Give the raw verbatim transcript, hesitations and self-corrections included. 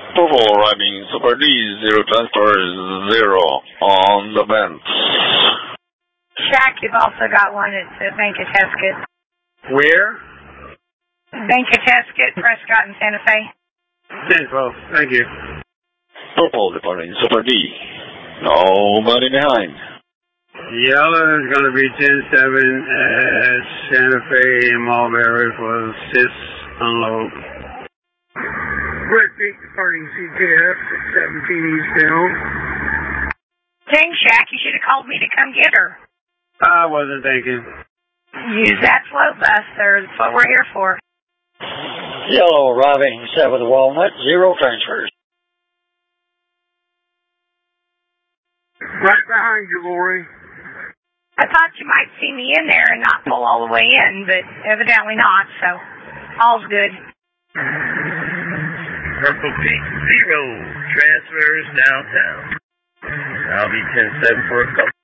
Purple arriving, Super D, zero transfer, zero on the vent. Shack, you've also got one at uh, Vankatesket. Where? Vankatesket, Prescott, and Santa Fe. ten twelve, thank you. Purple departing, Super D. Nobody behind. Yellow is going to be ten seven at Santa Fe and Mulberry for sys unload. Red Peak departing C T F at seventeen eastbound. Dang, Shack, you should have called me to come get her. I wasn't thinking. Use that float bus, sir. That's what we're here for. Yellow arriving, seven Walnut, zero transfers. Right behind you, Lori. I thought you might see me in there and not pull all the way in, but evidently not, so all's good. Purple Peak, zero transfers downtown. I'll be ten seven for a couple.